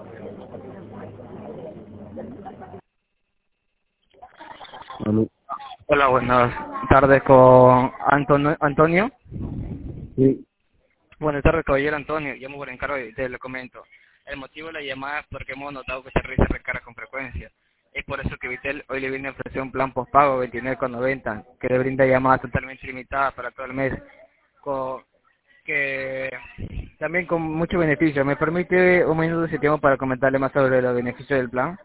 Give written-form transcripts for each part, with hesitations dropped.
Aló. Hola, buenas tardes con Antonio. Sí, Buenas tardes, caballero Antonio. Llamo por encargo y te lo comento. El motivo de la llamada es porque hemos notado que se realiza recarga con frecuencia. Es por eso que Vitel hoy le viene a ofrecer un plan postpago 29,90 que le brinda llamadas totalmente ilimitadas para todo el mes, con, que también con muchos beneficios. ¿Me permite un minuto de tiempo para comentarle más sobre los beneficios del plan?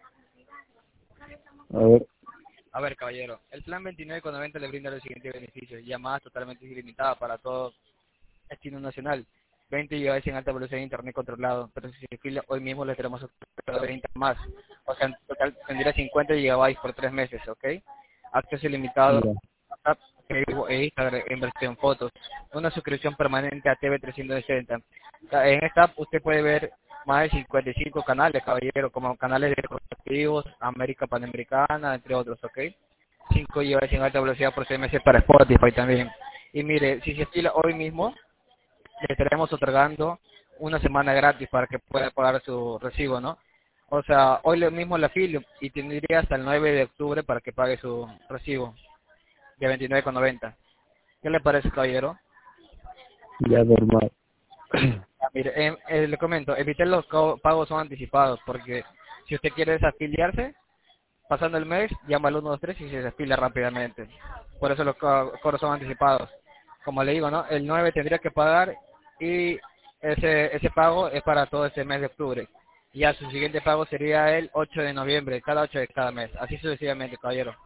a ver, A ver, caballero, el plan 29,90 le brinda los siguientes beneficios: llamadas totalmente ilimitadas para todo destino nacional, 20 GB en alta velocidad de internet controlado, pero si se fila hoy mismo le tenemos otros 20 más, o sea, en total tendría 50 GB por 3 meses, ¿ok? Acceso ilimitado ya, a WhatsApp, Facebook e Instagram en versión fotos, una suscripción permanente a TV 360. En esta app usted puede ver más de 55 canales, caballero, como canales deportivos, América Panamericana, entre otros, ¿ok? 5 GB en alta velocidad por 6 meses para Spotify también. Y mire, si se fila hoy mismo, le estaremos otorgando una semana gratis para que pueda pagar su recibo, ¿no? O sea, hoy lo mismo la afilio y tendría hasta el 9 de octubre para que pague su recibo de 29,90. ¿Qué le parece, caballero? ya normal. Ah, mire, le comento, evitar los pagos son anticipados, porque si usted quiere desafiliarse, pasando el mes, llama al 123 y se desafilia rápidamente. Por eso los cobros son anticipados. Como le digo, ¿no? El 9 tendría que pagar y ese pago es para todo este mes de octubre. Ya su siguiente pago sería el 8 de noviembre, cada 8 de cada mes. Así sucesivamente, caballero.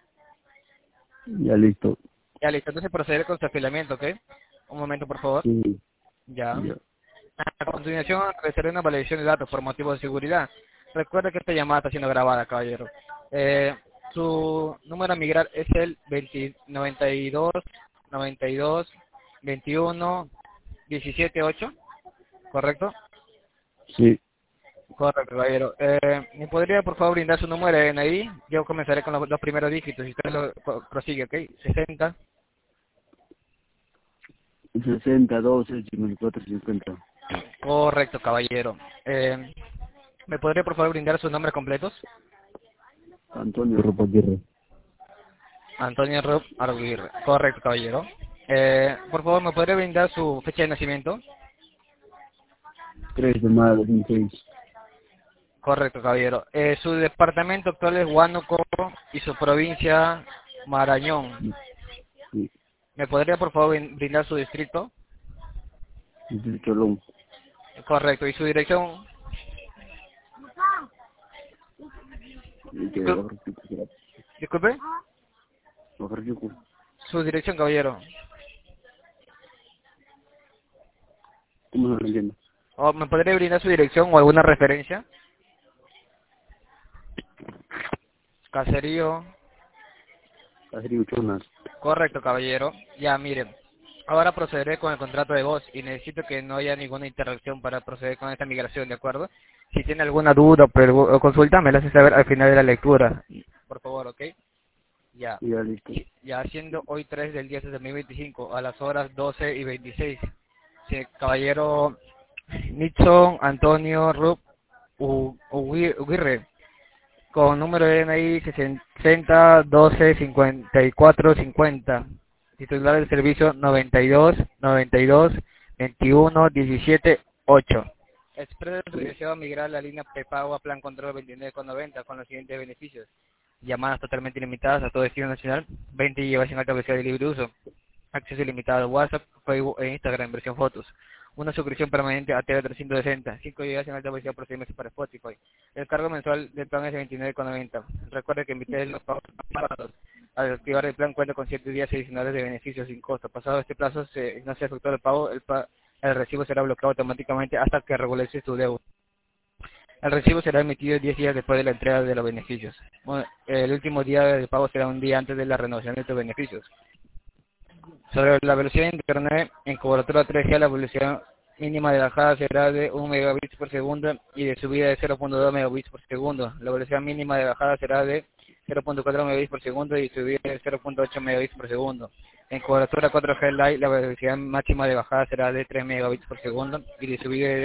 Ya listo. Ya listo, entonces proceder con su afiliamiento, ¿ok? Un momento, por favor. Sí, Ya. ya. A continuación, realizaré una validación de datos por motivos de seguridad. Recuerda que esta llamada está siendo grabada, caballero. Su número a migrar es el 92 92 21 17 8, ¿correcto? Sí, Correcto, caballero. ¿Me podría, por favor, brindar su número de DNI? Yo comenzaré con los primeros dígitos y usted lo prosigue, ¿ok? 60. 60, 12, 54, 50. Correcto, caballero. ¿Me podría, por favor, brindar sus nombres completos? Antonio Ropa Aguirre. Antonio Rob Arguirre. Correcto, caballero. Por favor, ¿me podría brindar su fecha de nacimiento? 3 de mayo de 2006. Correcto, caballero. Su departamento actual es Huánuco y su provincia Marañón. Sí, ¿Me podría, por favor, brindar su distrito? de Cholón. Correcto. ¿Y su dirección? Y que Discul- Disculpe. Ojarjucu. Su dirección, caballero. ¿Cómo no lo entiendo? ¿O me podría brindar su dirección o alguna referencia? Caserío. Caserío Chonas. Correcto, caballero. Ya, miren. Ahora procederé con el contrato de voz y necesito que no haya ninguna interacción para proceder con esta migración, ¿de acuerdo? Si tiene alguna duda o consulta, me la hace saber al final de la lectura. Por favor, ¿ok? Ya. Ya listo. Ya siendo hoy 3 del 10 de 2025 a las horas 12:26. Sí, caballero Nixon Antonio Rup Uguirre, con número de DNI 60 12 54 50, titular del servicio 92 92 21 17 8. Expresa su deseo de migrar la línea prepago a plan control 29,90 con los siguientes beneficios: llamadas totalmente ilimitadas a todo destino nacional, 20 GB en alta velocidad de libre uso, acceso ilimitado a WhatsApp, Facebook e Instagram en versión fotos, una suscripción permanente a TV 360, 5 GB en alta velocidad por 6 meses para Spotify. El cargo mensual del plan es de 29,90. Recuerde que emite los pagos anticipados. Al activar el plan cuenta con 7 días adicionales de beneficios sin costo. Pasado este plazo, no se efectúa el pago, el recibo será bloqueado automáticamente hasta que regularice su deuda. El recibo será emitido 10 días después de la entrega de los beneficios. Bueno, el último día de pago será un día antes de la renovación de tus beneficios. Sobre la velocidad de internet, en cobertura 3G la velocidad mínima de bajada será de 1 megabits por segundo y de subida de 0.2 megabits por segundo. La velocidad mínima de bajada será de 0.4 megabits por segundo y subida de 0.8 megabits por segundo. En cobertura 4G Lite la velocidad máxima de bajada será de 3 megabits por segundo y de subida de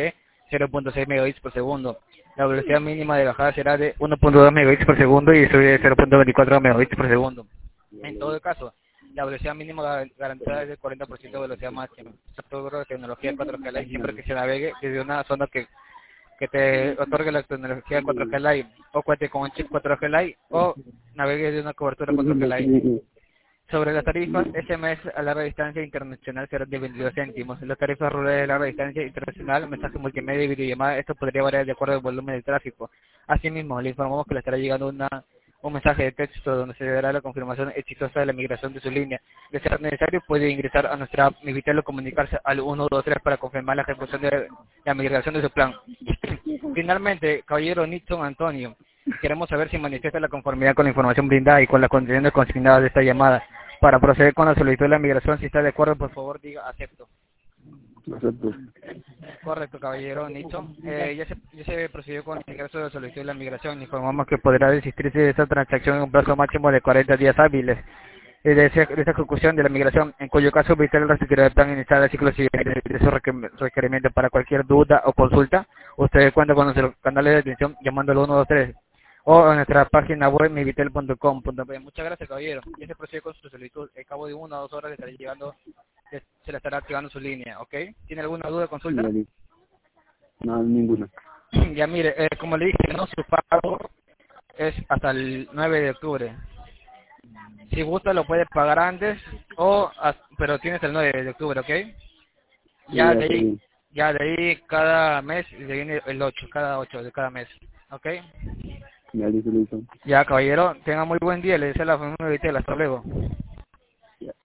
0.6 megabits por segundo. La velocidad mínima de bajada será de 1.2 megabits por segundo y subida de 0.24 megabits por segundo. En todo caso, la velocidad mínima garantizada es del 40% de velocidad máxima. Esto es tecnología 4G Lite siempre que se navegue desde una zona que te otorgue la tecnología 4G Lite, o cuente con un chip 4G Lite, o navegue de una cobertura 4G Lite. Sobre las tarifas, SMS a larga distancia internacional serán de 22 céntimos. Las tarifas rurales de larga distancia internacional, mensaje multimedia y videollamada, esto podría variar de acuerdo al volumen del tráfico. Asimismo, le informamos que le estará llegando un mensaje de texto donde se dará la confirmación exitosa de la migración de su línea. De ser necesario, puede ingresar a nuestra app Mivitel o comunicarse al 123 para confirmar la ejecución de la migración de su plan. Finalmente, caballero Nixon Antonio, queremos saber si manifiesta la conformidad con la información brindada y con las condiciones consignadas de esta llamada. Para proceder con la solicitud de la migración, si está de acuerdo, por favor diga acepto. Acepto. Correcto, caballero Nixon. Ya se procedió con el ingreso de la solicitud de la migración. Informamos que podrá desistirse de esta transacción en un plazo máximo de 40 días hábiles de esa ejecución de la migración, en cuyo caso Vitel recibirá el plan inicial del ciclo siguiente de su requerimiento. Para cualquier duda o consulta, usted cuenta con nuestros canales de atención llamando al 123 o a nuestra página web mivitel.com.p. Muchas gracias, caballero. Ya se procede con su solicitud. Al cabo de 1 o 2 horas le estará llegando, se le estará activando su línea, ¿ok? ¿Tiene alguna duda o consulta? Vale. No, ninguna. Ya mire, como le dije, no, su pago es hasta el 9 de octubre. Si gusta lo puede pagar antes, pero tienes el 9 de octubre, ¿ok? Ya de ahí, cada mes le viene el 8, cada 8 de cada mes, ¿ok? Ya listo, listo. Ya, caballero, tenga muy buen día, le deseo a la familia de Vitel, hasta luego.